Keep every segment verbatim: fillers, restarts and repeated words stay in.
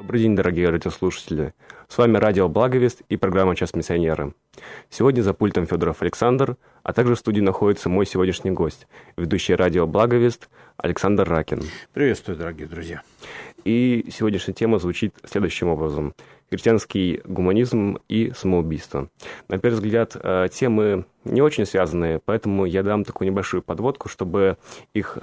Добрый день, дорогие радиослушатели. С вами радио «Благовест» и программа «Час миссионера». Сегодня за пультом Федоров Александр, а также в студии находится мой сегодняшний гость, ведущий радио «Благовест» Александр Ракин. Приветствую, дорогие друзья. И сегодняшняя тема звучит следующим образом. Христианский гуманизм и самоубийство. На первый взгляд, темы не очень связанные, поэтому я дам такую небольшую подводку, чтобы их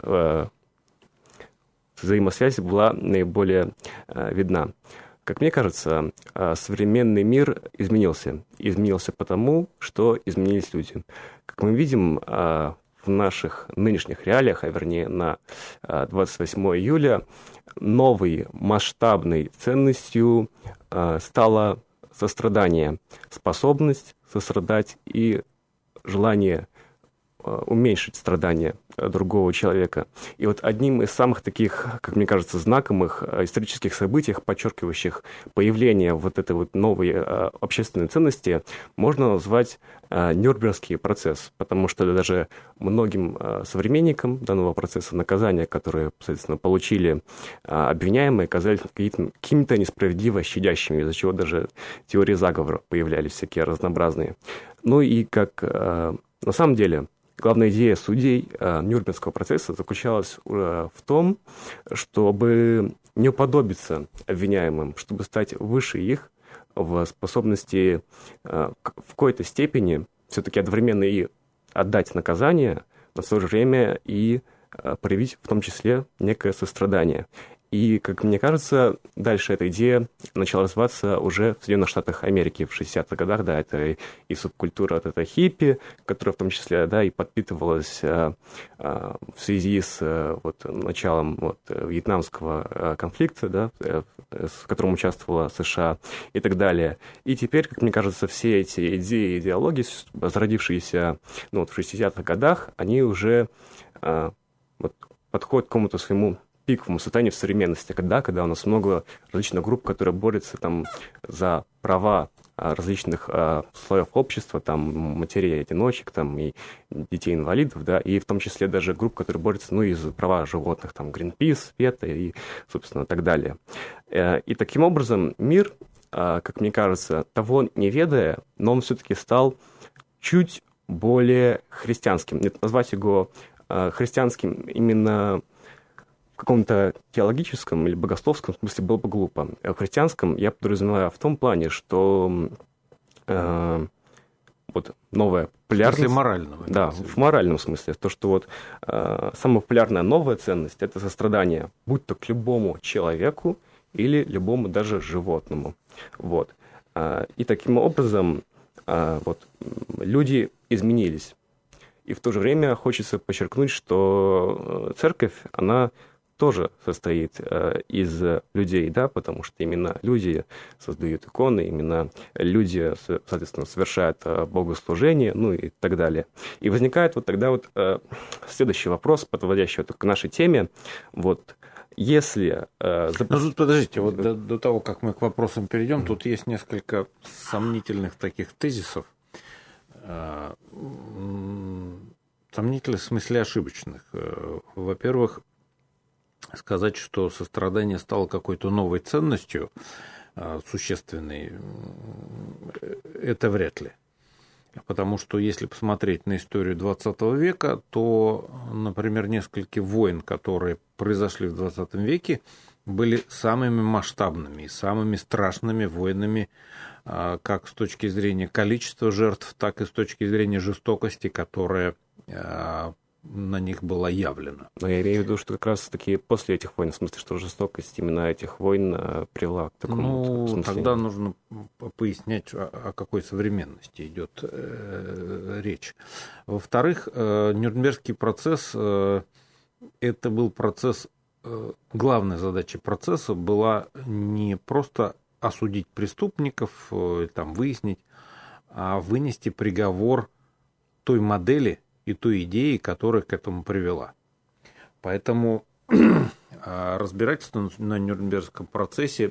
взаимосвязь была наиболее видна. Как мне кажется, современный мир изменился. Изменился потому, что изменились люди. Как мы видим, в наших нынешних реалиях, а вернее на двадцать восьмое июля, новой масштабной ценностью стало сострадание, способность сострадать и желание уменьшить страдания другого человека. И вот одним из самых таких, как мне кажется, знаковых исторических событий, подчеркивающих появление вот этой вот новой общественной ценности, можно назвать Нюрнбергский процесс, потому что даже многим современникам данного процесса наказания, которые, соответственно, получили обвиняемые, казались какими-то несправедливо щадящими, из-за чего даже теории заговора появлялись всякие разнообразные. Ну и как на самом деле главная идея судей э, Нюрнбергского процесса заключалась э, в том, чтобы не уподобиться обвиняемым, чтобы стать выше их в способности э, в какой-то степени все-таки одновременно и отдать наказание, но в то же время и э, проявить в том числе некое сострадание. И, как мне кажется, дальше эта идея начала развиваться уже в Соединенных Штатах Америки в шестидесятых годах. Да, это и субкультура от этой хиппи, которая в том числе, да, и подпитывалась а, а, в связи с а, вот, началом вот, вьетнамского а, конфликта, да, в котором участвовала США и так далее. И теперь, как мне кажется, все эти идеи и идеологии, зародившиеся ну, вот, в шестидесятых годах, они уже а, вот, подходят к какому-то своему пиковому состоянию в современности, когда, когда у нас много различных групп, которые борются там за права различных а, слоев общества, там матерей-одиночек, там и детей-инвалидов, да, и в том числе даже групп, которые борются, ну, и за права животных, там, Greenpeace, PETA и, собственно, так далее. И таким образом мир, а, как мне кажется, того не ведая, но он все-таки стал чуть более христианским. Нет, назвать его а, христианским именно в каком-то теологическом или богословском смысле было бы глупо. А в христианском я подразумеваю в том плане, что э, вот новая популярность... В смысле морального. Да, в моральном смысле. То, что вот э, самая популярная новая ценность – это сострадание, будь то к любому человеку или любому даже животному. Вот. Э, и таким образом э, вот, люди изменились. И в то же время хочется подчеркнуть, что церковь, она тоже состоит э, из людей, да, потому что именно люди создают иконы, именно люди, соответственно, совершают э, богослужение, ну и так далее. И возникает вот тогда вот э, следующий вопрос, подводящий вот к нашей теме. Вот если... Э, зап... Ну, тут подождите, вот до, до того, как мы к вопросам перейдем, mm-hmm. тут есть несколько сомнительных таких тезисов. Э, сомнительных в смысле ошибочных. Во-первых, сказать, что сострадание стало какой-то новой ценностью, существенной, это вряд ли. Потому что если посмотреть на историю двадцатого века, то, например, несколько войн, которые произошли в двадцатом веке, были самыми масштабными и самыми страшными войнами, как с точки зрения количества жертв, так и с точки зрения жестокости, которая на них была явлена. Но я имею в виду, что как раз таки после этих войн, в смысле, что жестокость именно этих войн привела к такому Ну, вот тогда нужно пояснять, о какой современности идет э, речь. Во-вторых, э, Нюрнбергский процесс, э, это был процесс, э, главная задача процесса была не просто осудить преступников, э, там, выяснить, а вынести приговор той модели и той идеи, которая к этому привела. Поэтому разбирательство на Нюрнбергском процессе,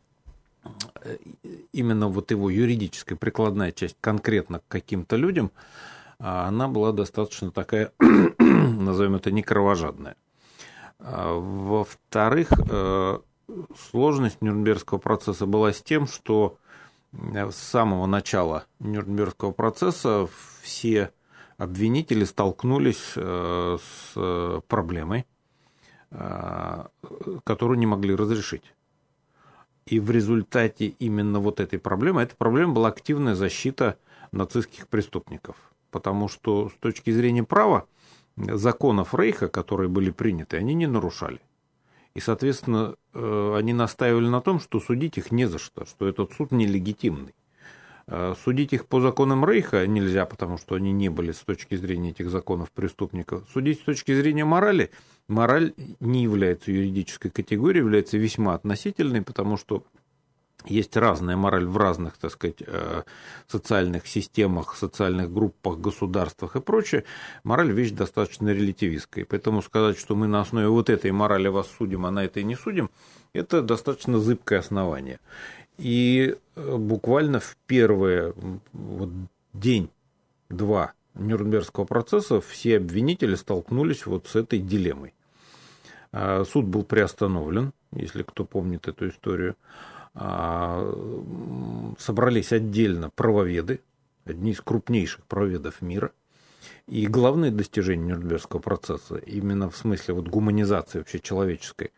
именно вот его юридическая прикладная часть конкретно к каким-то людям, она была достаточно такая, назовем это, не кровожадная. Во-вторых, сложность Нюрнбергского процесса была с тем, что с самого начала Нюрнбергского процесса все обвинители столкнулись с проблемой, которую не могли разрешить. И в результате именно вот этой проблемы, эта проблема была активная защита нацистских преступников. Потому что с точки зрения права, законов Рейха, которые были приняты, они не нарушали. И, соответственно, они настаивали на том, что судить их не за что, что этот суд нелегитимный. Судить их по законам Рейха нельзя, потому что они не были с точки зрения этих законов преступников. Судить с точки зрения морали, мораль не является юридической категорией, является весьма относительной, потому что есть разная мораль в разных, так сказать, социальных системах, социальных группах, государствах и прочее. Мораль – вещь достаточно релятивистская. Поэтому сказать, что мы на основе вот этой морали вас судим, а на этой не судим, это достаточно зыбкое основание. И буквально в первый вот, день-два Нюрнбергского процесса все обвинители столкнулись вот с этой дилеммой. Суд был приостановлен, если кто помнит эту историю. Собрались отдельно правоведы, одни из крупнейших правоведов мира. И главное достижение Нюрнбергского процесса, именно в смысле вот гуманизации вообще человеческой,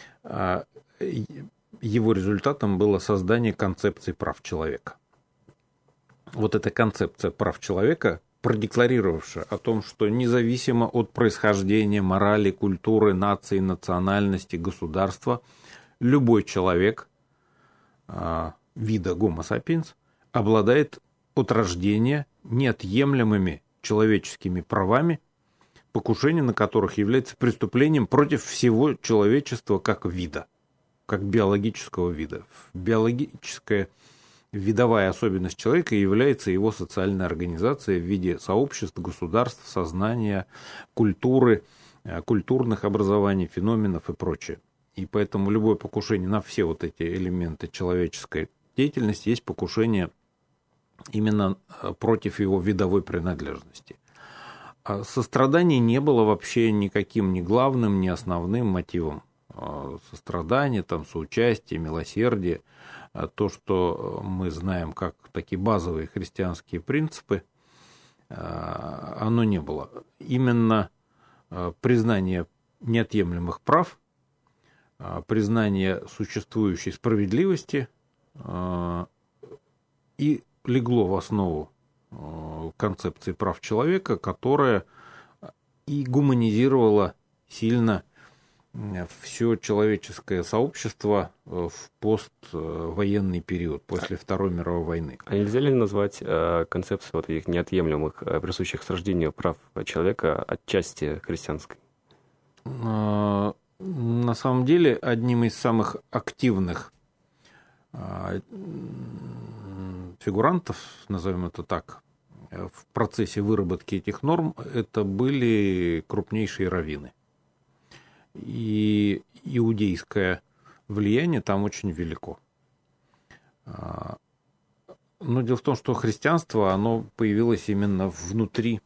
его результатом было создание концепции прав человека. Вот эта концепция прав человека, продекларировавшая о том, что независимо от происхождения, морали, культуры, нации, национальности, государства, любой человек вида Homo sapiens обладает от рождения неотъемлемыми человеческими правами, покушение на которых является преступлением против всего человечества как вида, как биологического вида. Биологическая видовая особенность человека является его социальная организация в виде сообществ, государств, сознания, культуры, культурных образований, феноменов и прочее. И поэтому любое покушение на все вот эти элементы человеческой деятельности есть покушение именно против его видовой принадлежности. А сострадание не было вообще никаким ни главным, ни основным мотивом. Сострадание, там, соучастие, милосердие, то, что мы знаем как такие базовые христианские принципы, оно не было. Именно признание неотъемлемых прав, признание существующей справедливости и легло в основу концепции прав человека, которая и гуманизировала сильно все человеческое сообщество в поствоенный период, после Второй мировой войны. А нельзя ли назвать концепцию вот этих неотъемлемых, присущих с рождения прав человека отчасти христианской? На самом деле, одним из самых активных фигурантов, назовем это так, в процессе выработки этих норм, это были крупнейшие раввины. И иудейское влияние там очень велико. Но дело в том, что христианство, оно появилось именно внутри,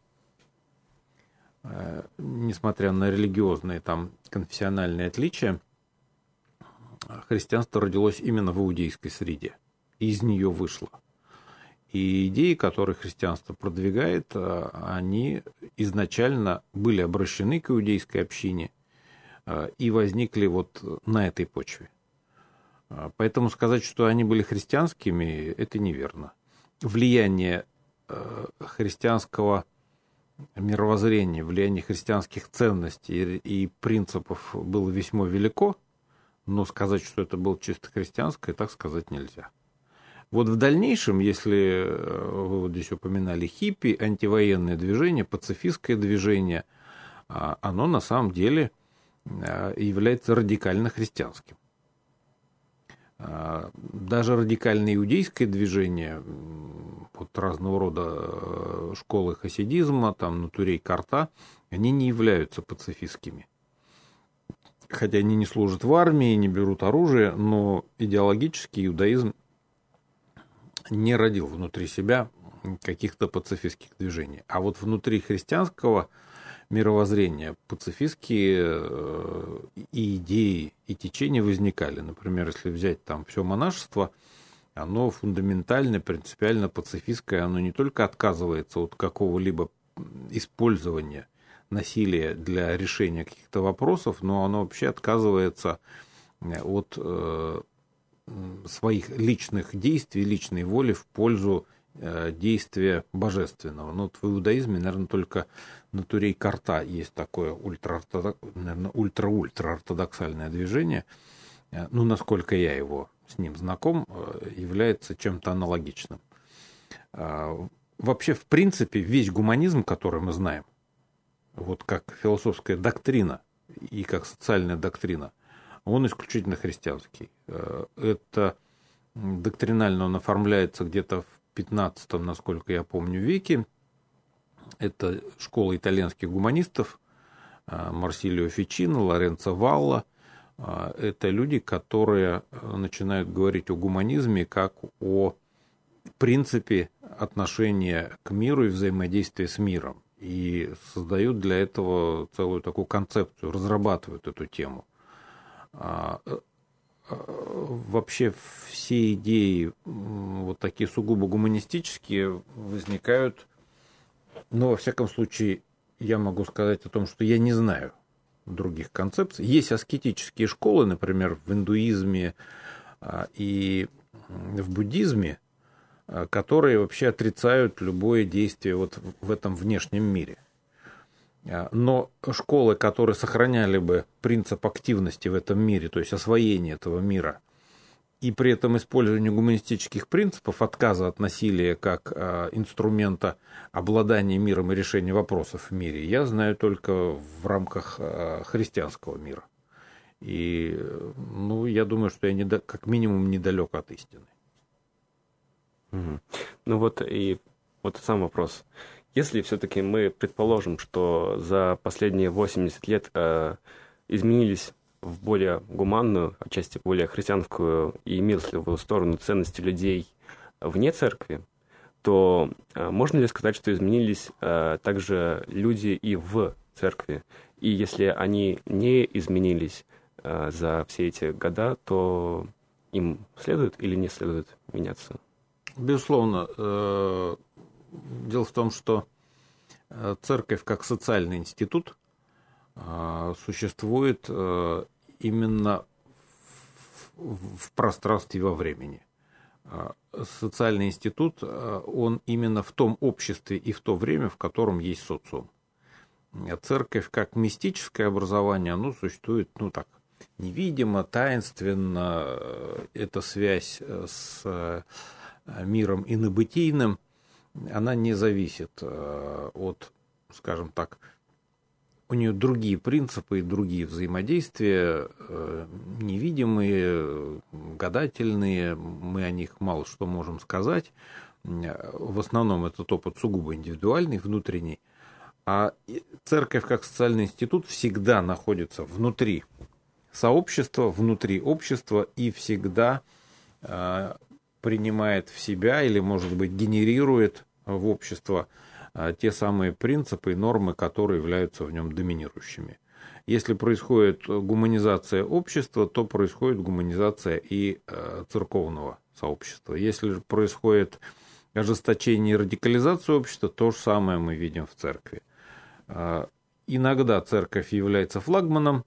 несмотря на религиозные, там, конфессиональные отличия, христианство родилось именно в иудейской среде. И из нее вышло. И идеи, которые христианство продвигает, они изначально были обращены к иудейской общине и возникли вот на этой почве. Поэтому сказать, что они были христианскими, это неверно. Влияние христианского мировоззрения, влияние христианских ценностей и принципов было весьма велико, но сказать, что это было чисто христианское, так сказать нельзя. Вот в дальнейшем, если вы вот здесь упоминали хиппи, антивоенное движение, пацифистское движение, оно на самом деле является радикально христианским. Даже радикальное иудейское движение, вот разного рода школы хасидизма, там, Натурей Карта, они не являются пацифистскими. Хотя они не служат в армии, не берут оружие, но идеологически иудаизм не родил внутри себя каких-то пацифистских движений. А вот внутри христианского мировоззрения пацифистские и идеи, и течения возникали. Например, если взять там все монашество, оно фундаментально, принципиально пацифистское, оно не только отказывается от какого-либо использования насилия для решения каких-то вопросов, но оно вообще отказывается от э, своих личных действий, личной воли в пользу э, действия божественного. Но вот в иудаизме, наверное, только на Турей Карта есть такое ультра-ультра-ультра-ортодоксальное движение. Ну, насколько я его с ним знаком, является чем-то аналогичным. Вообще, в принципе, весь гуманизм, который мы знаем, вот как философская доктрина и как социальная доктрина, он исключительно христианский. Это доктринально он оформляется где-то в пятнадцатом, насколько я помню, веке. Это школа итальянских гуманистов Марсилио Фичино, Лоренцо Валла. Это люди, которые начинают говорить о гуманизме как о принципе отношения к миру и взаимодействия с миром. И создают для этого целую такую концепцию, разрабатывают эту тему. Вообще все идеи вот такие сугубо гуманистические возникают, но во всяком случае я могу сказать о том, что я не знаю других концепций. Есть аскетические школы, например, в индуизме и в буддизме, которые вообще отрицают любое действие вот в этом внешнем мире. Но школы, которые сохраняли бы принцип активности в этом мире, то есть освоение этого мира, и при этом использование гуманистических принципов, отказа от насилия как э, инструмента обладания миром и решения вопросов в мире, я знаю только в рамках э, христианского мира. И ну, я думаю, что я не, как минимум недалек от истины. Угу. Ну вот и вот сам вопрос. Если все-таки мы предположим, что за последние восемьдесят лет э, изменились в более гуманную, отчасти более христианскую и милостливую сторону ценности людей вне церкви, то э, можно ли сказать, что изменились э, также люди и в церкви? И если они не изменились э, за все эти года, то им следует или не следует меняться? Безусловно. Э, дело в том, что церковь как социальный институт существует именно в пространстве и во времени. Социальный институт, он именно в том обществе и в то время, в котором есть социум. Церковь как мистическое образование, оно существует, ну так, невидимо, таинственно. Эта связь с миром инобытийным, она не зависит от, скажем так, у нее другие принципы и другие взаимодействия, невидимые, гадательные, мы о них мало что можем сказать. В основном этот опыт сугубо индивидуальный, внутренний. А церковь как социальный институт всегда находится внутри сообщества, внутри общества и всегда принимает в себя или, может быть, генерирует в общество те самые принципы и нормы, которые являются в нем доминирующими. Если происходит гуманизация общества, то происходит гуманизация и церковного сообщества. Если же происходит ожесточение и радикализация общества, то же самое мы видим в церкви. Иногда церковь является флагманом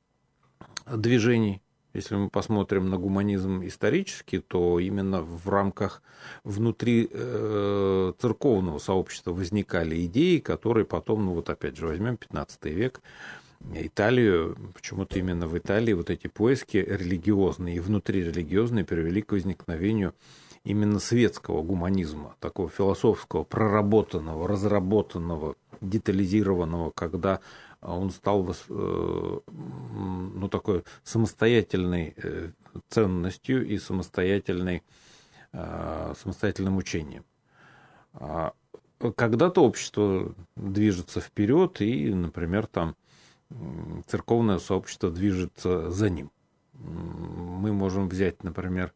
движений. Если мы посмотрим на гуманизм исторически, то именно в рамках внутри э, церковного сообщества возникали идеи, которые потом, ну вот опять же возьмем пятнадцатый век, Италию, почему-то именно в Италии вот эти поиски религиозные и внутрирелигиозные привели к возникновению именно светского гуманизма, такого философского, проработанного, разработанного, детализированного, когда он стал ну, такой самостоятельной ценностью и самостоятельной, самостоятельным учением. Когда-то общество движется вперед, и, например, там церковное сообщество движется за ним. Мы можем взять, например,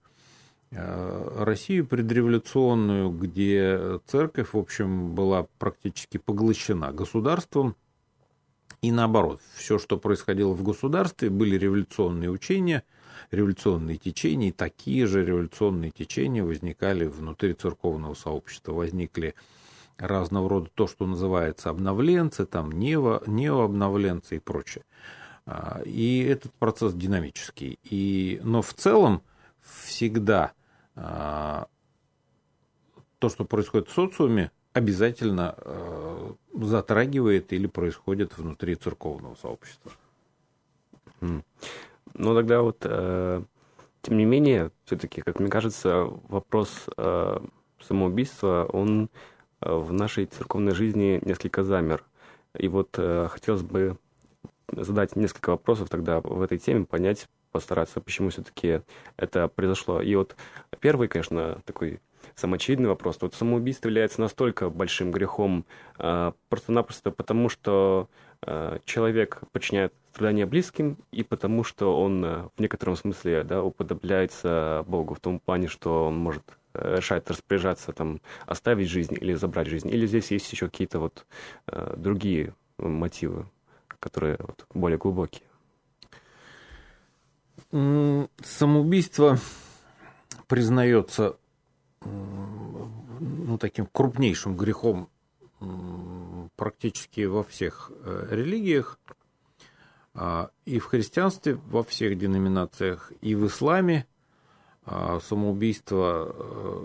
Россию предреволюционную, где церковь, в общем, была практически поглощена государством, И наоборот, все, что происходило в государстве, были революционные учения, революционные течения, и такие же революционные течения возникали внутри церковного сообщества. Возникли разного рода то, что называется обновленцы, там нео, неообновленцы и прочее. И этот процесс динамический. И, но в целом всегда то, что происходит в социуме, обязательно затрагивает или происходит внутри церковного сообщества. Но тогда вот, э, тем не менее, все-таки, как мне кажется, вопрос э, самоубийства, он э, в нашей церковной жизни несколько замер. И вот э, хотелось бы задать несколько вопросов тогда в этой теме, понять, постараться, почему все-таки это произошло. И вот первый, конечно, такой самый очевидный вопрос. Вот самоубийство является настолько большим грехом э, просто-напросто потому, что э, человек причиняет страдания близким, и потому что он э, в некотором смысле, да, уподобляется Богу в том плане, что он может э, решать распоряжаться, там, оставить жизнь или забрать жизнь. Или здесь есть еще какие-то вот э, другие мотивы, которые вот, более глубокие. Самоубийство признается ну, таким крупнейшим грехом практически во всех религиях, и в христианстве, во всех деноминациях, и в исламе. Самоубийство,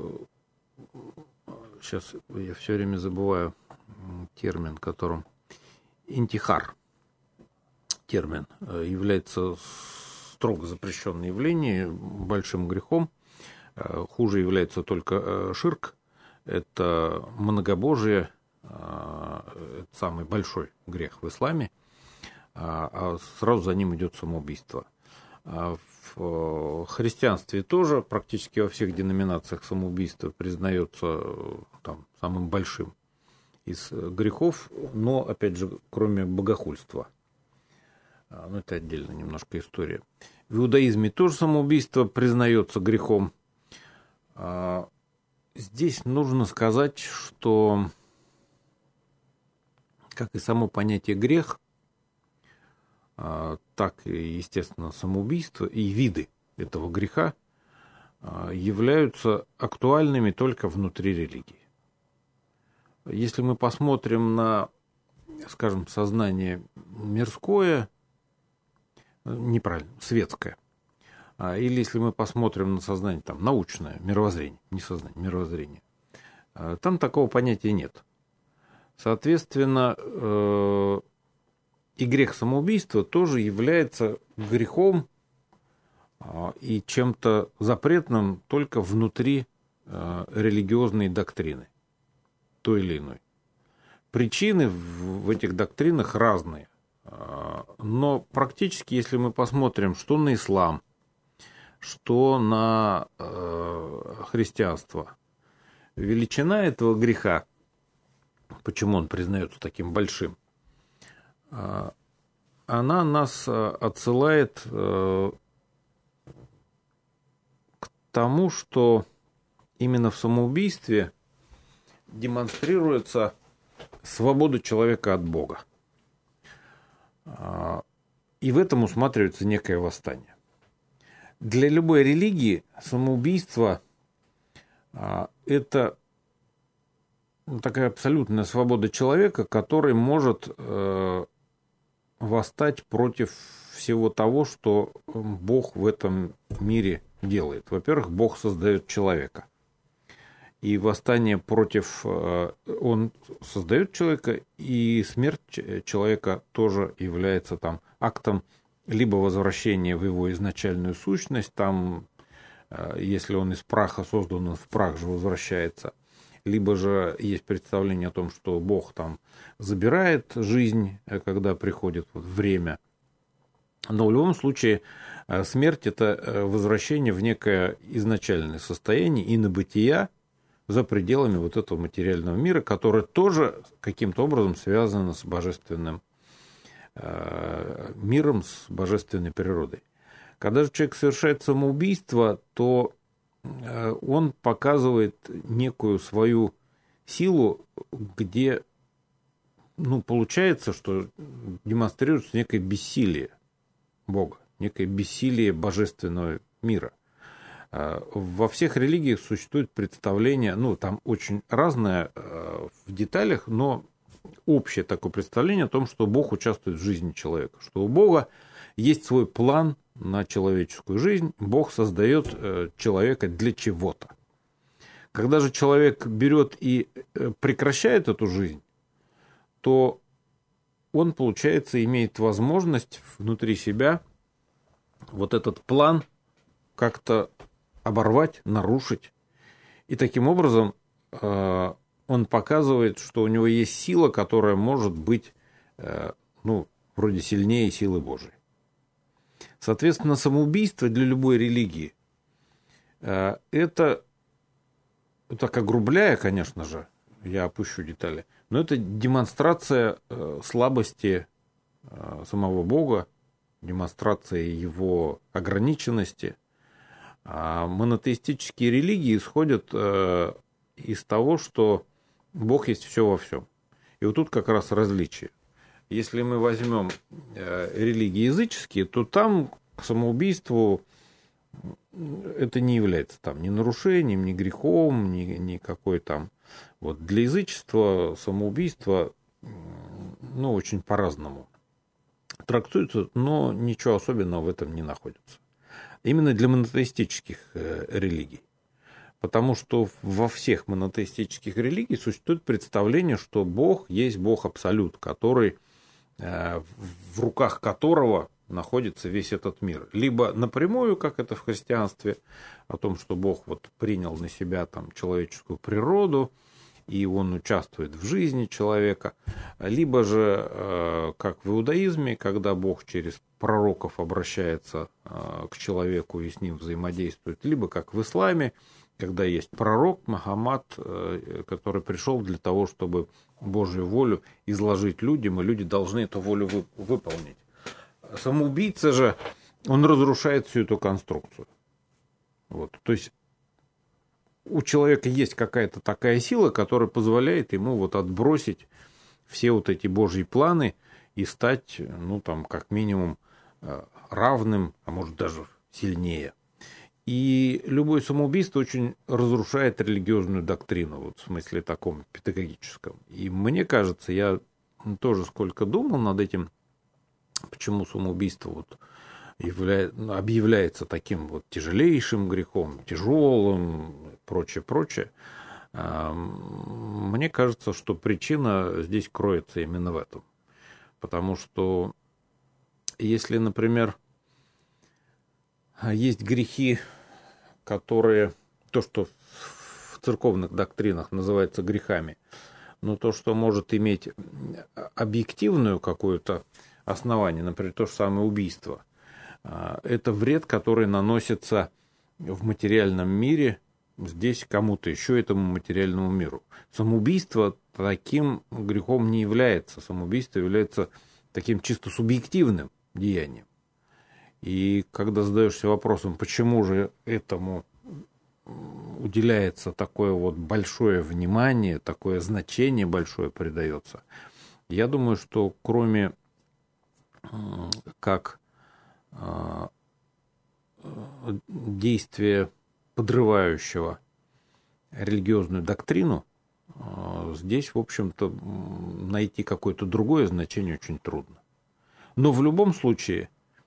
сейчас я все время забываю термин, которым интихар, термин, является строго запрещенное явление, большим грехом. Хуже является только ширк, это многобожие, это самый большой грех в исламе, а сразу за ним идет самоубийство. В христианстве тоже практически во всех деноминациях самоубийство признается там, самым большим из грехов, но, опять же, кроме богохульства. Ну, это отдельно немножко история. В иудаизме тоже самоубийство признается грехом. Здесь нужно сказать, что, как и само понятие грех, так и, естественно, самоубийство и виды этого греха являются актуальными только внутри религии. Если мы посмотрим на, скажем, сознание мирское, неправильно, светское, или если мы посмотрим на сознание там, научное, мировоззрение, не сознание, мировоззрение, там такого понятия нет. Соответственно, и грех самоубийства тоже является грехом и чем-то запретным только внутри религиозной доктрины, той или иной. Причины в этих доктринах разные, но практически, если мы посмотрим, что на ислам, что на христианство, величина этого греха, почему он признается таким большим, она нас отсылает к тому, что именно в самоубийстве демонстрируется свобода человека от Бога. И в этом усматривается некое восстание. Для любой религии самоубийство – это такая абсолютная свобода человека, который может восстать против всего того, что Бог в этом мире делает. Во-первых, Бог создает человека. И восстание против... Он создает человека, и смерть человека тоже является там актом либо возвращения в его изначальную сущность, там, если он из праха создан, он в прах же возвращается, либо же есть представление о том, что Бог там забирает жизнь, когда приходит вот время. Но в любом случае смерть – это возвращение в некое изначальное состояние инобытия за пределами вот этого материального мира, которое тоже каким-то образом связано с божественным миром, с божественной природой. Когда же человек совершает самоубийство, то он показывает некую свою силу, где, ну, получается, что демонстрируется некое бессилие Бога, некое бессилие божественного мира. Во всех религиях существует представление, ну, там очень разное в деталях, но общее такое представление о том, что Бог участвует в жизни человека, что у Бога есть свой план на человеческую жизнь, Бог создает человека для чего-то. Когда же человек берет и прекращает эту жизнь, то он, получается, имеет возможность внутри себя вот этот план как-то оборвать, нарушить. И таким образом э, он показывает, что у него есть сила, которая может быть, э, ну, вроде сильнее силы Божией. Соответственно, самоубийство для любой религии э, это, так огрубляя, конечно же, я опущу детали, но это демонстрация э, слабости э, самого Бога, демонстрация его ограниченности. А монотеистические религии исходят э, из того, что Бог есть все во всем. И вот тут как раз различие. Если мы возьмем э, религии языческие, то там к самоубийству это не является там ни нарушением, ни грехом, ни, ни какой там. Вот для язычества самоубийство, ну, очень по-разному трактуется, но ничего особенного в этом не находится. Именно для монотеистических э, религий. Потому что во всех монотеистических религиях существует представление, что Бог есть Бог Абсолют, который, э, в руках которого находится весь этот мир. Либо напрямую, как это в христианстве, о том, что Бог вот принял на себя там человеческую природу, и он участвует в жизни человека, либо же, э, как в иудаизме, когда Бог через пророков обращается э, к человеку и с ним взаимодействует, либо как в исламе, когда есть пророк Мухаммад, э, который пришел для того, чтобы Божью волю изложить людям, и люди должны эту волю вы, выполнить. Самоубийца же, он разрушает всю эту конструкцию. Вот. То есть у человека есть какая-то такая сила, которая позволяет ему вот отбросить все вот эти Божьи планы и стать, ну, там, как минимум, равным, а может даже сильнее. И любое самоубийство очень разрушает религиозную доктрину, вот в смысле таком педагогическом. И мне кажется, я тоже сколько думал над этим, почему самоубийство вот является, объявляется таким вот тяжелейшим грехом, тяжелым, прочее, прочее. Мне кажется, что причина здесь кроется именно в этом. Потому что если, например, есть грехи, которые, то, что в церковных доктринах называется грехами, но то, что может иметь объективную какое-то основание, например, то же самое убийство, это вред, который наносится в материальном мире здесь кому-то еще, этому материальному миру. Самоубийство таким грехом не является. Самоубийство является таким чисто субъективным деянием. И когда задаешься вопросом, почему же этому уделяется такое вот большое внимание, такое значение большое придается, я думаю, что кроме как действия, подрывающего религиозную доктрину, здесь, в общем-то, найти какое-то другое значение очень трудно. Но в любом случае,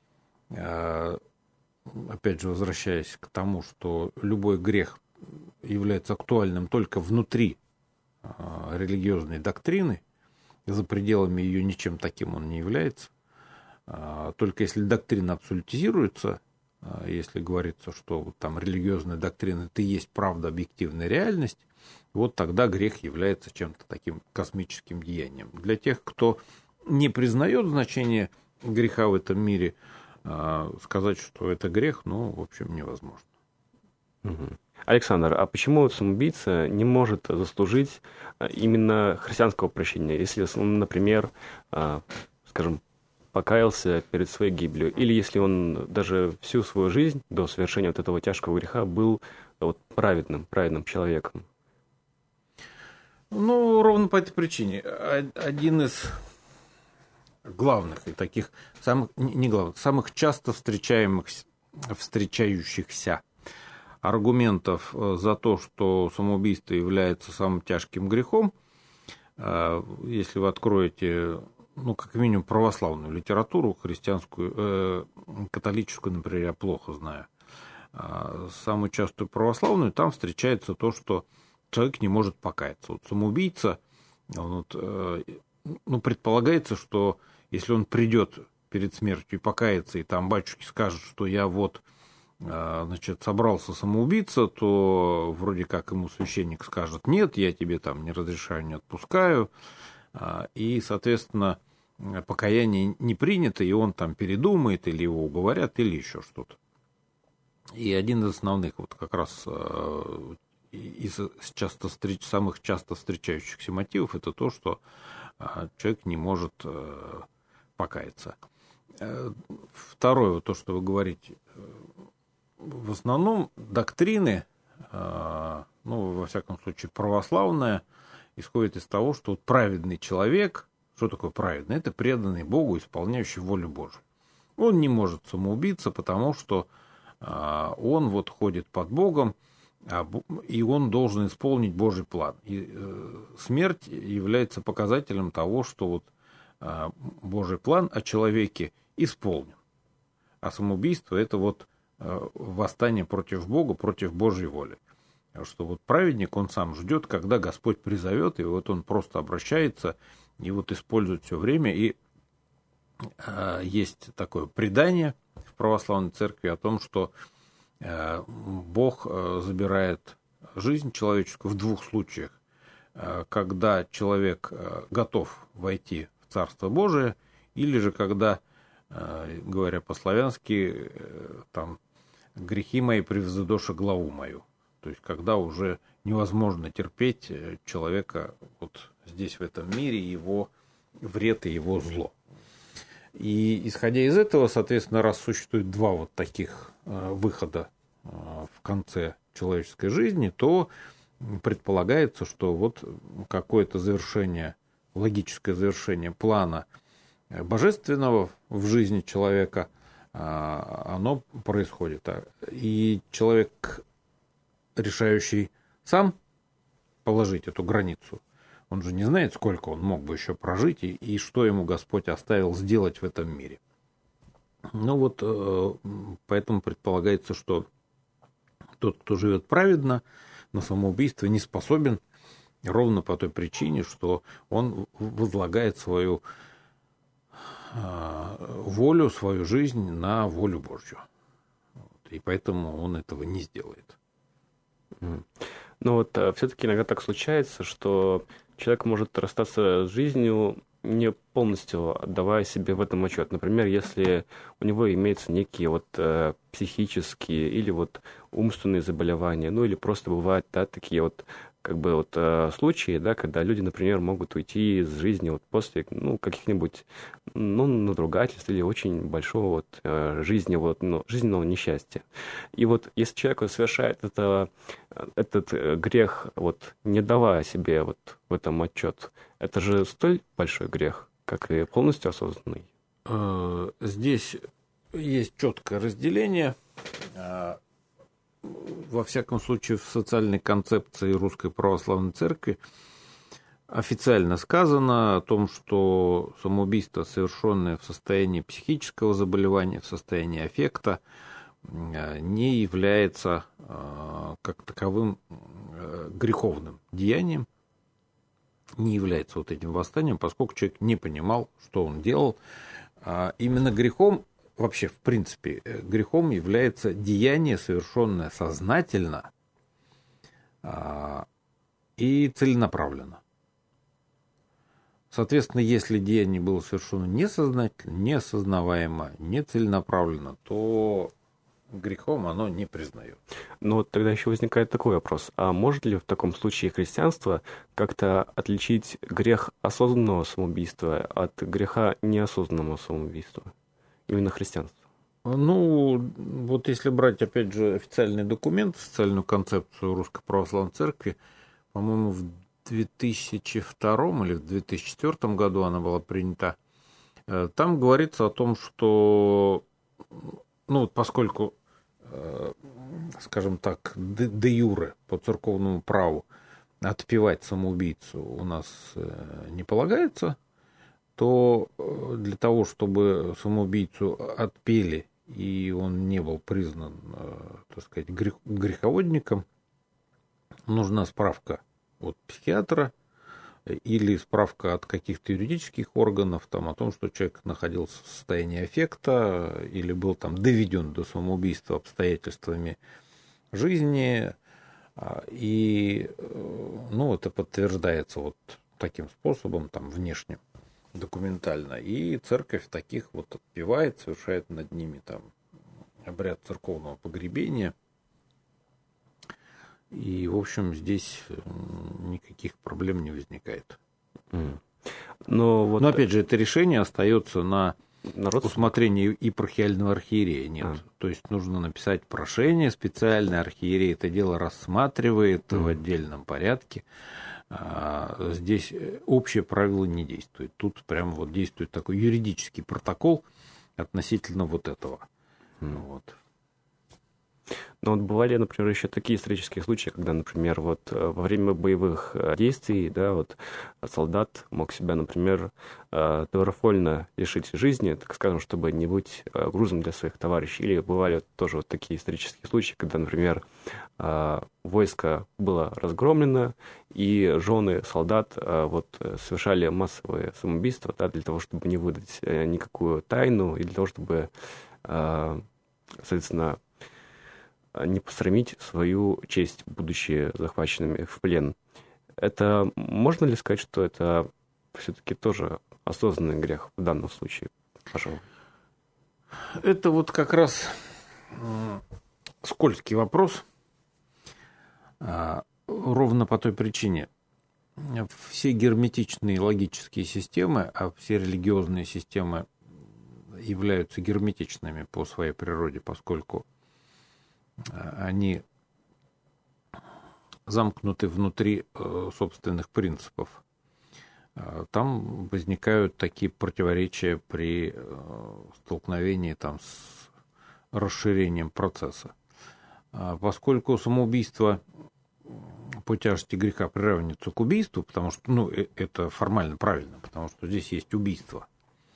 опять же, возвращаясь к тому, что любой грех является актуальным только внутри религиозной доктрины, за пределами ее ничем таким он не является, только если доктрина абсолютизируется, если говорится, что вот там религиозная доктрина – это и есть правда, объективная реальность, вот тогда грех является чем-то таким космическим деянием. Для тех, кто не признает значение греха в этом мире, сказать, что это грех, ну, в общем, невозможно. Угу. Александр, а почему самоубийца не может заслужить именно христианского прощения, если он, например, скажем, покаялся перед своей гибелью, или если он даже всю свою жизнь до совершения вот этого тяжкого греха был вот праведным, праведным человеком? Ну, ровно по этой причине. Один из главных и таких самых, не главных, самых часто встречаемых, встречающихся аргументов за то, что самоубийство является самым тяжким грехом, если вы откроете, ну, как минимум, православную литературу, христианскую, э, католическую, например, я плохо знаю, самую частую православную, там встречается то, что человек не может покаяться. Вот самоубийца, вот, э, ну, предполагается, что если он придет перед смертью и покается, и там батюшки скажет, что я вот, э, значит, собрался самоубиться, то вроде как ему священник скажет, нет, я тебе там не разрешаю, не отпускаю, э, и, соответственно, покаяние не принято, и он там передумает, или его уговорят, или еще что-то. И один из основных вот как раз э, из часто встреч, самых часто встречающихся мотивов это то, что э, человек не может э, покаяться. Э, второе, вот то, что вы говорите, э, в основном доктрины, э, ну, во всяком случае, православная, исходит из того, что вот праведный человек, что такое праведный? Это преданный Богу, исполняющий волю Божию. Он не может самоубиться, потому что он вот ходит под Богом, и он должен исполнить Божий план. И смерть является показателем того, что вот Божий план о человеке исполнен. А самоубийство – это вот восстание против Бога, против Божьей воли. Потому что вот праведник, он сам ждет, когда Господь призовет, и вот он просто обращается и вот использует все время. И есть такое предание в православной церкви о том, что Бог забирает жизнь человеческую в двух случаях. Когда человек готов войти в Царство Божие, или же когда, говоря по-славянски, там, грехи мои превзойдоша главу мою. То есть, когда уже невозможно терпеть человека вот здесь, в этом мире, его вред и его зло. И исходя из этого, соответственно, раз существует два вот таких э, выхода э, в конце человеческой жизни, то предполагается, что вот какое-то завершение, логическое завершение плана божественного в жизни человека, э, оно происходит. И человек, решающий сам положить эту границу, он же не знает, сколько он мог бы еще прожить и, и что ему Господь оставил сделать в этом мире. Ну вот, э, поэтому предполагается, что тот, кто живет праведно, на самоубийство не способен ровно по той причине, что он возлагает свою э, волю, свою жизнь на волю Божью. Вот, и поэтому он этого не сделает. Но вот а, все-таки иногда так случается, что человек может расстаться с жизнью, не полностью отдавая себе в этом отчет. Например, если у него имеются некие вот э, психические или вот умственные заболевания, ну или просто бывают, да, такие вот как бы вот э, случаи, да, когда люди, например, могут уйти из жизни вот после, ну, каких-нибудь, ну, надругательств или очень большого вот э, жизненного, ну, жизненного несчастья. И вот если человек совершает это, этот грех, вот не давая себе вот в этом отчет, это же столь большой грех, как и полностью осознанный. Здесь есть четкое разделение. Во всяком случае, в социальной концепции Русской Православной Церкви официально сказано о том, что самоубийство, совершенное в состоянии психического заболевания, в состоянии аффекта, не является как таковым греховным деянием, не является вот этим восстанием, поскольку человек не понимал, что он делал. Именно грехом, вообще, в принципе, грехом является деяние, совершенное сознательно и целенаправленно. Соответственно, если деяние было совершено несознательно, неосознаваемо, нецеленаправленно, то грехом оно не признается. Но вот тогда еще возникает такой вопрос. А может ли в таком случае христианство как-то отличить грех осознанного самоубийства от греха неосознанного самоубийства? Именно христианство. Ну, вот если брать, опять же, официальный документ, социальную концепцию Русской Православной Церкви, по-моему, в две тысячи втором или в две тысячи четвёртом году она была принята, Там говорится о том, что, ну, поскольку, скажем так, де, де юре по церковному праву отпевать самоубийцу у нас не полагается, то для того, чтобы самоубийцу отпели, и он не был признан, так сказать, грех, греховодником, нужна справка от психиатра или справка от каких-то юридических органов там, о том, что человек находился в состоянии аффекта или был там доведен до самоубийства обстоятельствами жизни. И ну, это подтверждается вот таким способом, там, внешним, документально. И церковь таких вот отпевает, совершает над ними там обряд церковного погребения. И, в общем, здесь никаких проблем не возникает. Mm. Но, вот... Но, опять же, это решение остается на Народ... усмотрение епархиального архиерея. Нет. А. То есть нужно написать прошение специальное, архиерей это дело рассматривает mm. в отдельном порядке. А здесь общее правило не действует. Тут прямо вот действует такой юридический протокол относительно вот этого. Mm. Вот. Но вот бывали, например, еще такие исторические случаи, когда, например, вот во время боевых действий, да, вот солдат мог себя, например, добровольно лишить жизни, так скажем, чтобы не быть грузом для своих товарищей. Или бывали тоже вот такие исторические случаи, когда, например, войско было разгромлено, и жены солдат вот совершали массовые самоубийства, да, для того, чтобы не выдать никакую тайну, и для того, чтобы, соответственно, не посрамить свою честь, будучи захваченными в плен. Это можно ли сказать, что это все-таки тоже осознанный грех в данном случае? Пожалуй. Это вот как раз скользкий вопрос. Ровно по той причине. Все герметичные логические системы, а все религиозные системы являются герметичными по своей природе, поскольку они замкнуты внутри собственных принципов. Там возникают такие противоречия при столкновении там, с расширением процесса. Поскольку самоубийство по тяжести греха приравнивается к убийству, потому что ну, это формально правильно, потому что здесь есть убийство,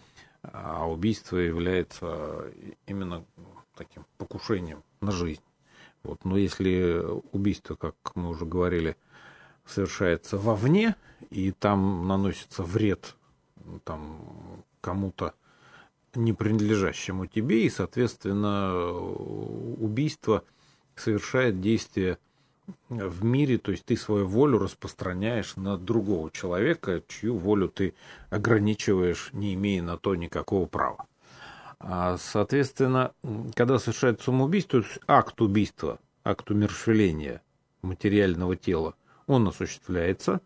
а убийство является именно таким покушением на жизнь. Вот. Но если убийство, как мы уже говорили, совершается вовне, и там наносится вред там, кому-то не принадлежащему тебе, и, соответственно, убийство совершает действие в мире, то есть ты свою волю распространяешь на другого человека, чью волю ты ограничиваешь, не имея на то никакого права. А, соответственно, когда совершается самоубийство, то есть акт убийства, акт умерщвления материального тела, он осуществляется,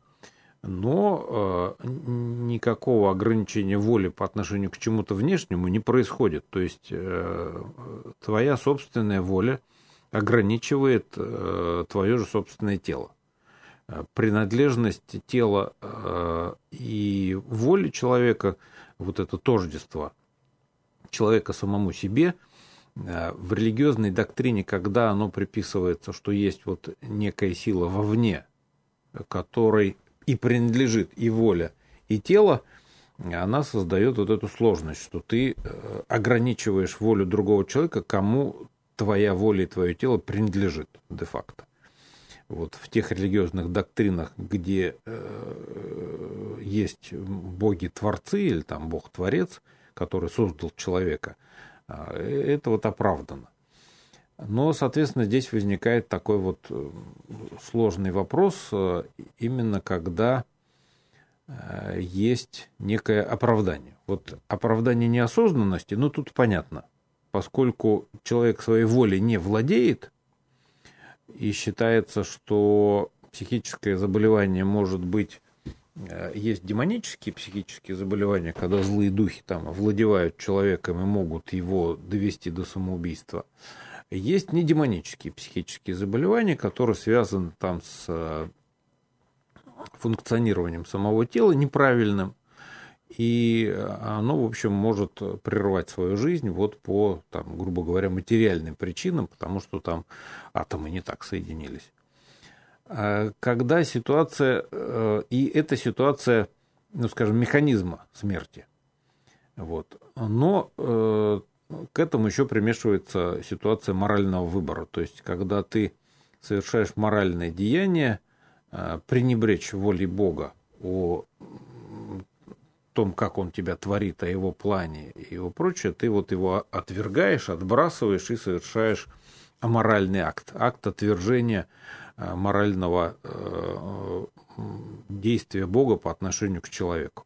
но э, никакого ограничения воли по отношению к чему-то внешнему не происходит. То есть э, твоя собственная воля ограничивает э, твое же собственное тело. Принадлежность тела э, и воли человека, вот это тождество человека самому себе, э, в религиозной доктрине, когда оно приписывается, что есть вот некая сила вовне, которой и принадлежит и воля, и тело, она создает вот эту сложность, что ты э, ограничиваешь волю другого человека, кому твоя воля и твое тело принадлежит де-факто. Вот в тех религиозных доктринах, где э, есть боги-творцы или там бог-творец, который создал человека, э, это вот оправдано. Но, соответственно, здесь возникает такой вот сложный вопрос, э, именно когда э, есть некое оправдание. Вот оправдание неосознанности, ну тут понятно. Поскольку человек своей волей не владеет, и считается, что психическое заболевание может быть, есть демонические психические заболевания, когда злые духи там овладевают человеком и могут его довести до самоубийства. Есть недемонические психические заболевания, которые связаны там с функционированием самого тела неправильным, И оно, в общем, может прервать свою жизнь вот по, там, грубо говоря, материальным причинам, потому что там атомы не так соединились. Когда ситуация, и эта ситуация, ну, скажем, механизма смерти. Вот. Но э, к этому еще примешивается ситуация морального выбора. То есть, когда ты совершаешь моральное деяние, э, пренебречь волей Бога о том, как Он тебя творит, о Его плане и его прочее, ты вот его отвергаешь, отбрасываешь и совершаешь аморальный акт. Акт отвержения э, морального э, действия Бога по отношению к человеку.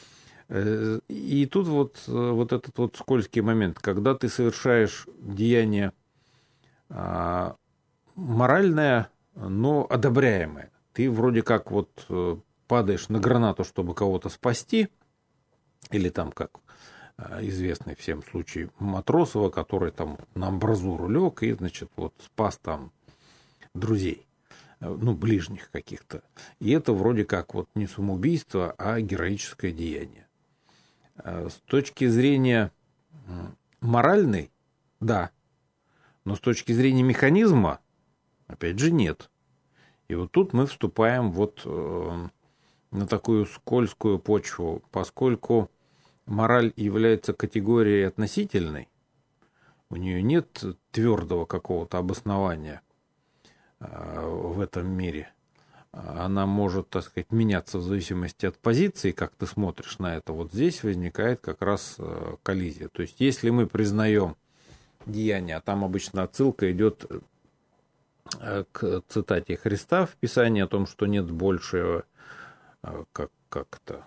И тут вот, вот этот вот скользкий момент, когда ты совершаешь деяние а, моральное, но одобряемое. Ты вроде как вот падаешь на гранату, чтобы кого-то спасти, или там, как известный всем случай Матросова, который там на амбразуру лег и, значит, вот спас там друзей, ну, ближних каких-то. И это вроде как вот не самоубийство, а героическое деяние. С точки зрения моральной, да, но с точки зрения механизма, опять же, нет. И вот тут мы вступаем вот на такую скользкую почву, поскольку мораль является категорией относительной, у нее нет твердого какого-то обоснования в этом мире. Она может, так сказать, меняться в зависимости от позиции, как ты смотришь на это. Вот здесь возникает как раз коллизия. То есть, если мы признаем деяние, а там обычно отсылка идет к цитате Христа в Писании о том, что нет больше как, как-то...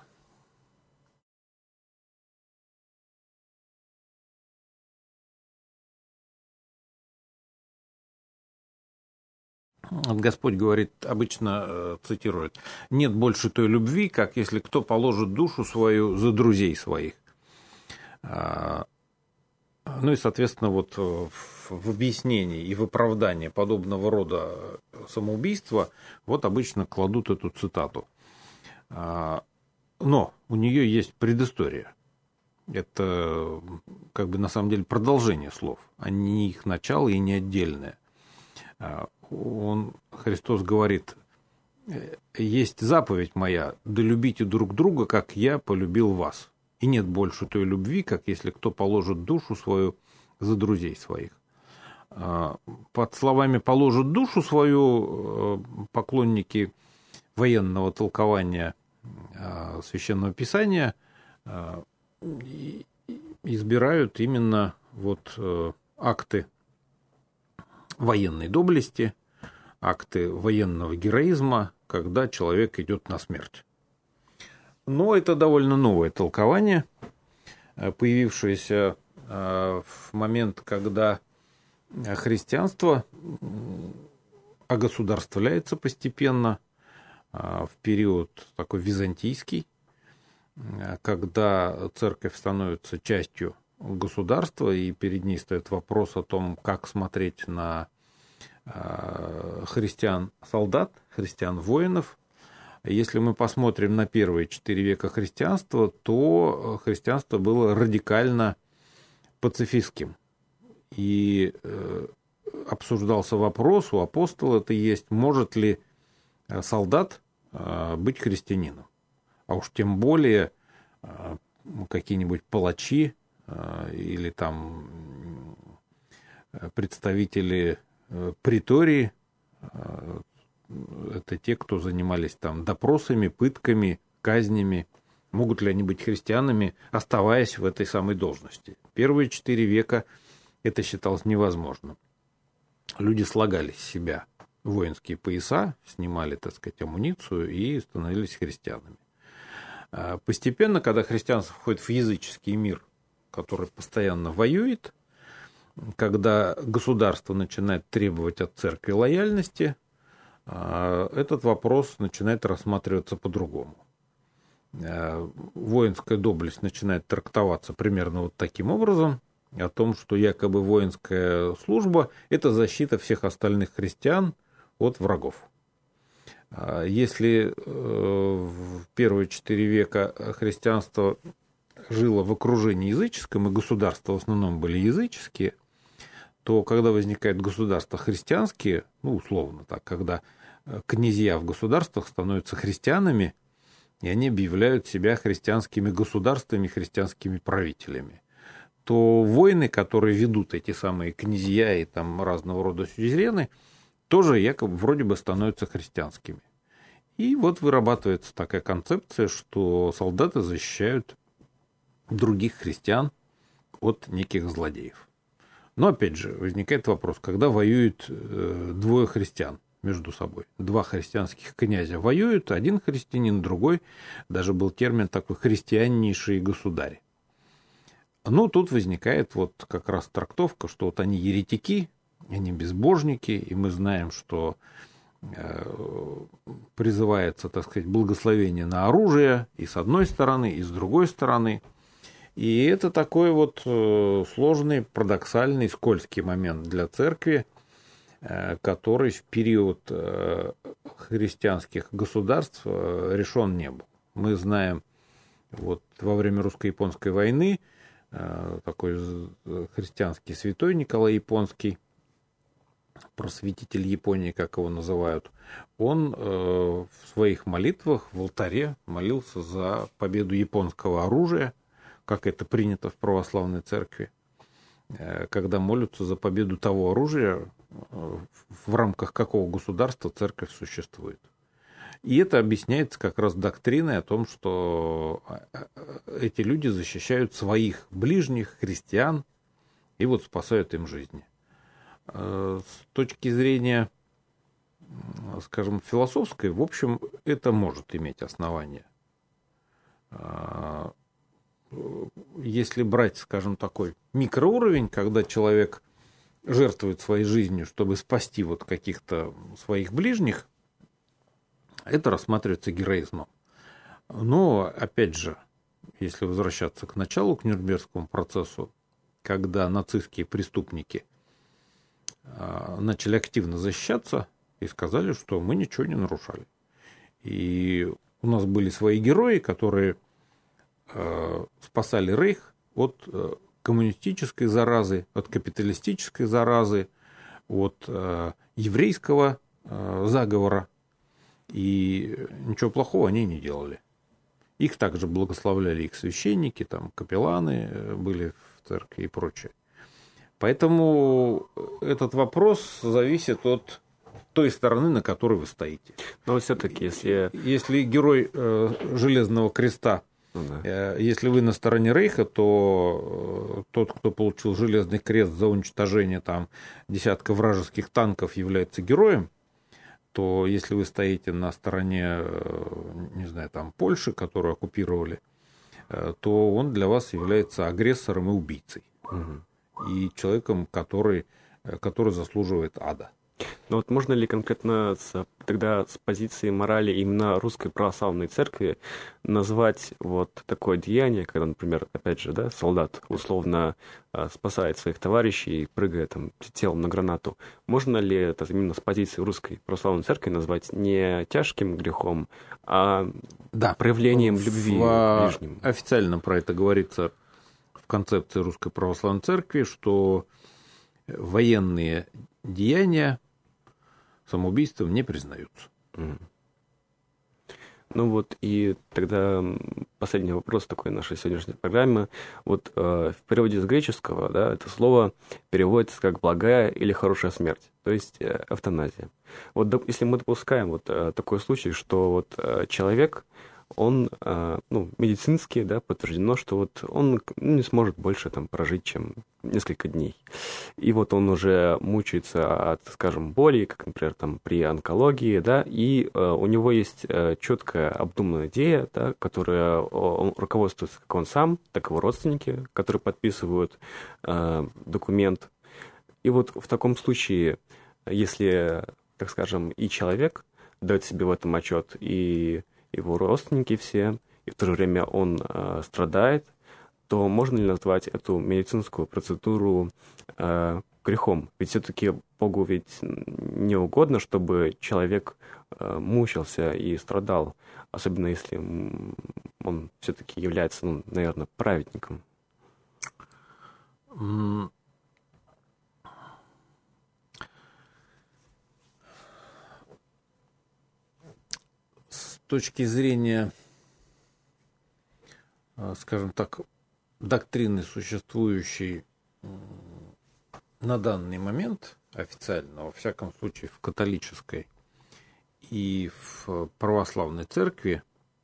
Господь говорит, обычно э, цитирует, нет больше той любви, как если кто положит душу свою за друзей своих. А, ну и, соответственно, вот в, в объяснении и в оправдании подобного рода самоубийства вот обычно кладут эту цитату. А, но у нее есть предыстория. Это как бы на самом деле продолжение слов, а не их начало и не отдельное. Он, Христос говорит, есть заповедь моя, да любите друг друга, как я полюбил вас. И нет больше той любви, как если кто положит душу свою за друзей своих. Под словами «положит душу свою» поклонники военного толкования Священного Писания избирают именно вот акты военной доблести, акты военного героизма, когда человек идет на смерть. Но это довольно новое толкование, появившееся в момент, когда христианство огосударствляется постепенно, в период такой византийский, когда церковь становится частью государства, и перед ней стоит вопрос о том, как смотреть на христиан-солдат, христиан-воинов. Если мы посмотрим на первые четыре века христианства, то христианство было радикально пацифистским. И обсуждался вопрос, у апостола это есть, может ли солдат быть христианином. А уж тем более какие-нибудь палачи или там представители притории, это те, кто занимались там допросами, пытками, казнями. Могут ли они быть христианами, оставаясь в этой самой должности? Первые четыре века это считалось невозможным. Люди слагали с себя воинские пояса, снимали, так сказать, амуницию и становились христианами. Постепенно, когда христианство входит в языческий мир, который постоянно воюет, когда государство начинает требовать от церкви лояльности, этот вопрос начинает рассматриваться по-другому. Воинская доблесть начинает трактоваться примерно вот таким образом, о том, что якобы воинская служба – это защита всех остальных христиан от врагов. Если в первые четыре века христианство жило в окружении языческом, и государства в основном были языческие, то когда возникает государства христианские, ну, условно так, когда князья в государствах становятся христианами, и они объявляют себя христианскими государствами, христианскими правителями, то войны, которые ведут эти самые князья и там разного рода сюзерены, тоже якобы вроде бы становятся христианскими. И вот вырабатывается такая концепция, что солдаты защищают других христиан от неких злодеев. Но опять же возникает вопрос, когда воюют двое христиан между собой. Два христианских князя воюют, один христианин, другой, даже был термин такой христианнейший государь. Ну, тут возникает вот как раз трактовка, что вот они еретики, они безбожники, и мы знаем, что э, призывается, так сказать, благословение на оружие и с одной стороны, и с другой стороны. И это такой вот э, сложный, парадоксальный, скользкий момент для церкви, э, который в период э, христианских государств э, решен не был. Мы знаем, вот во время русско-японской войны такой христианский святой Николай Японский, просветитель Японии, как его называют, он в своих молитвах в алтаре молился за победу японского оружия, как это принято в православной церкви, когда молятся за победу того оружия, в рамках какого государства церковь существует. И это объясняется как раз доктриной о том, что эти люди защищают своих ближних, христиан, и вот спасают им жизни. С точки зрения, скажем, философской, в общем, это может иметь основание. Если брать, скажем, такой микроуровень, когда человек жертвует своей жизнью, чтобы спасти вот каких-то своих ближних, это рассматривается героизмом. Но, опять же, если возвращаться к началу, к Нюрнбергскому процессу, когда нацистские преступники начали активно защищаться и сказали, что мы ничего не нарушали. И у нас были свои герои, которые спасали Рейх от коммунистической заразы, от капиталистической заразы, от еврейского заговора. И ничего плохого они не делали. Их также благословляли их священники, там капелланы были в церкви и прочее. Поэтому этот вопрос зависит от той стороны, на которой вы стоите. Но все-таки, если... Если герой э, Железного Креста, ну, да. э, если вы на стороне Рейха, то э, тот, кто получил Железный Крест за уничтожение там десятка вражеских танков, является героем. То если вы стоите на стороне, не знаю, там Польши, которую оккупировали, то он для вас является агрессором и убийцей. Угу. И человеком, который, который заслуживает ада. Но вот можно ли конкретно с, тогда с позиции морали именно Русской Православной Церкви назвать вот такое деяние, когда, например, опять же, да, солдат условно спасает своих товарищей, прыгая там телом на гранату. Можно ли это именно с позиции Русской Православной Церкви назвать не тяжким грехом, а да. проявлением любви к ближним? Официально про это говорится в концепции Русской Православной Церкви, что военные деяния самоубийством не признаются. Mm. Ну вот, и тогда последний вопрос такой нашей сегодняшней программы. Вот э, в переводе с греческого, да, это слово переводится как «благая» или «хорошая смерть», то есть э, эвтаназия. Вот доп, если мы допускаем вот э, такой случай, что вот э, человек, он, э, ну, медицински, да, подтверждено, что вот он не сможет больше там прожить, чем несколько дней. И вот он уже мучается от, скажем, боли, как, например, там при онкологии, да, и э, у него есть э, четкая обдуманная идея, да, которая он руководствуется как он сам, так и его родственники, которые подписывают э, документ. И вот в таком случае, если, так скажем, и человек дает себе в этом отчет, и его родственники все, и в то же время он э, страдает, то можно ли назвать эту медицинскую процедуру э, грехом. Ведь все-таки Богу ведь не угодно, чтобы человек мучился и страдал, особенно если он все-таки является, ну, наверное, праведником. С точки зрения, скажем так, доктрины, существующей на данный момент официально, во всяком случае в католической и в православной церкви,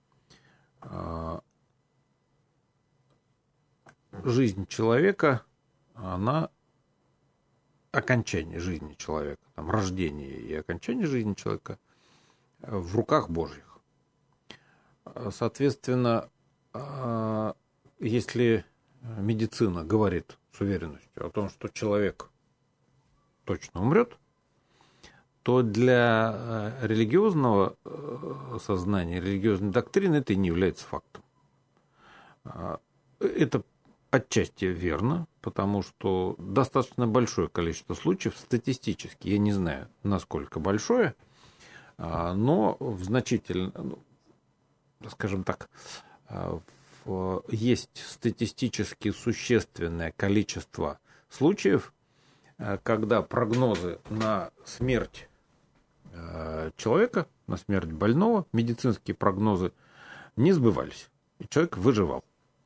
жизнь человека, она окончание жизни человека, там, рождение и окончание жизни человека в руках Божьих. Соответственно, если медицина говорит с уверенностью о том, что человек точно умрет, то для религиозного сознания, религиозной доктрины это не является фактом. Это отчасти верно, потому что достаточно большое количество случаев статистически, я не знаю, насколько большое, но в значительно, скажем так, есть статистически существенное количество случаев, когда прогнозы на смерть человека, на смерть больного, медицинские прогнозы не сбывались, и человек выживал.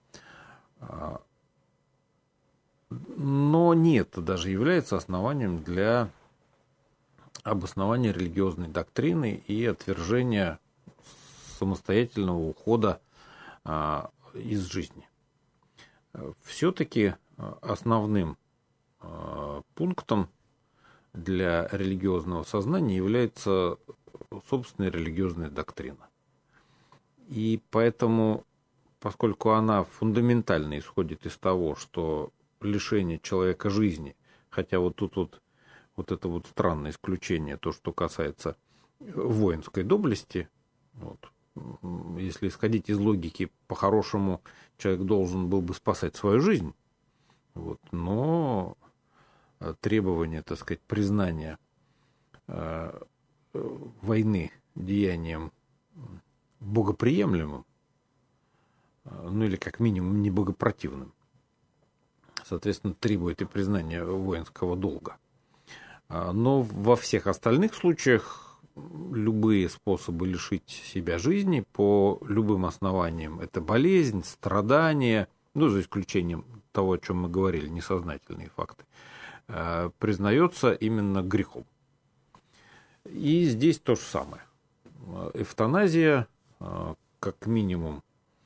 Но не это даже является основанием для обоснования религиозной доктрины и отвержения самостоятельного ухода а, из жизни. Все-таки основным а, пунктом для религиозного сознания является собственная религиозная доктрина. И поэтому, поскольку она фундаментально исходит из того, что лишение человека жизни, хотя вот тут вот, вот это вот странное исключение, то, что касается воинской доблести, вот, если исходить из логики, по-хорошему человек должен был бы спасать свою жизнь, вот, но требование, так сказать, признания э, войны деянием богоприемлемым, ну или как минимум небогопротивным, соответственно, требует и признания воинского долга. Но во всех остальных случаях любые способы лишить себя жизни по любым основаниям, это болезнь, страдания, ну, за исключением того, о чем мы говорили, несознательные факты, признается именно грехом. И здесь то же самое. Эвтаназия, как минимум,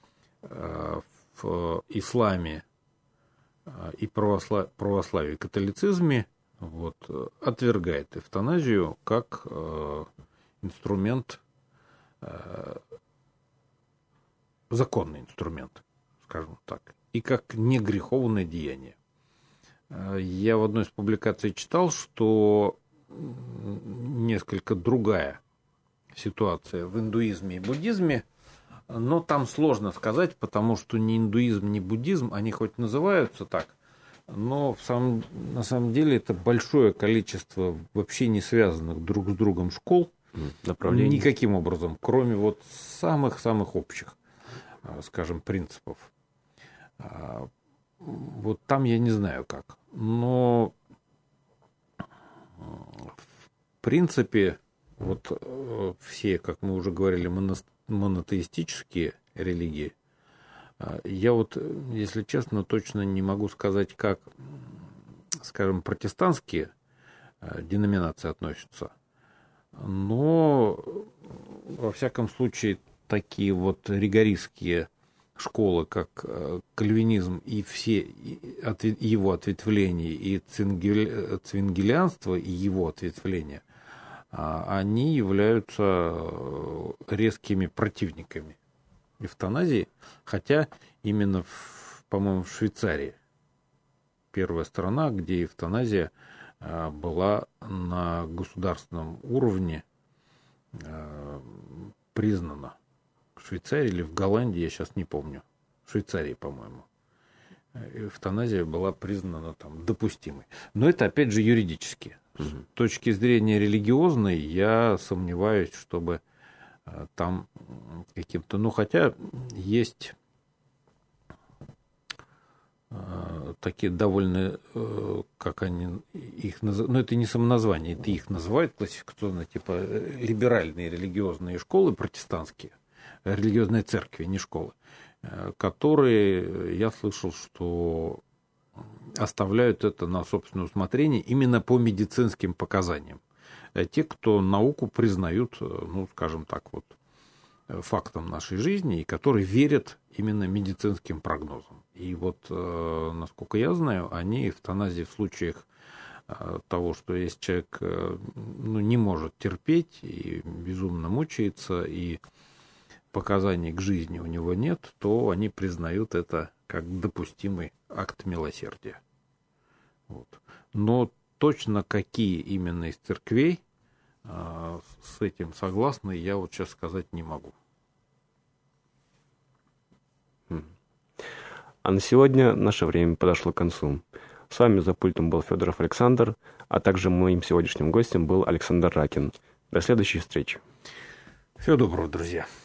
в исламе и православии, и католицизме, вот, отвергает эвтаназию как инструмент, законный инструмент, скажем так, и как негреховное деяние. Я в одной из публикаций читал, что несколько другая ситуация в индуизме и буддизме, но там сложно сказать, потому что ни индуизм, ни буддизм, они хоть называются так, но в самом, на самом деле это большое количество вообще не связанных друг с другом школ, направлений, никаким образом, кроме вот самых-самых общих, скажем, принципов. Вот там я не знаю как. Но в принципе вот все, как мы уже говорили, монотеистические религии, я вот, если честно, точно не могу сказать, как, скажем, протестантские деноминации относятся. Но, во всяком случае, такие вот ригористские школы, как кальвинизм и все его ответвления, и цвингелианство и его ответвления, они являются резкими противниками эвтаназии, хотя именно, в, по-моему, в Швейцарии первая страна, где эвтаназия была на государственном уровне признана. В Швейцарии или в Голландии, я сейчас не помню. В Швейцарии, по-моему. эвтаназия была признана там допустимой. Но это, опять же, юридически. С mm-hmm. точки зрения религиозной я сомневаюсь, чтобы там каким-то... Ну, хотя есть такие довольно, как они их называют, ну, это не самоназвание, это их называют классификационно, типа либеральные религиозные школы протестантские, религиозные церкви, не школы, которые, я слышал, что оставляют это на собственное усмотрение именно по медицинским показаниям. Те, кто науку признают, ну, скажем так, вот, фактом нашей жизни, и которые верят именно медицинским прогнозам. И вот, насколько я знаю, они эвтаназии в случаях того, что если человек, ну, не может терпеть и безумно мучается, и показаний к жизни у него нет, то они признают это как допустимый акт милосердия. Вот. Но точно какие именно из церквей а, с этим согласны, я вот сейчас сказать не могу. А на сегодня наше время подошло к концу. С вами за пультом был Федоров Александр, а также моим сегодняшним гостем был Александр Ракин. До следующей встречи. Всего доброго, друзья.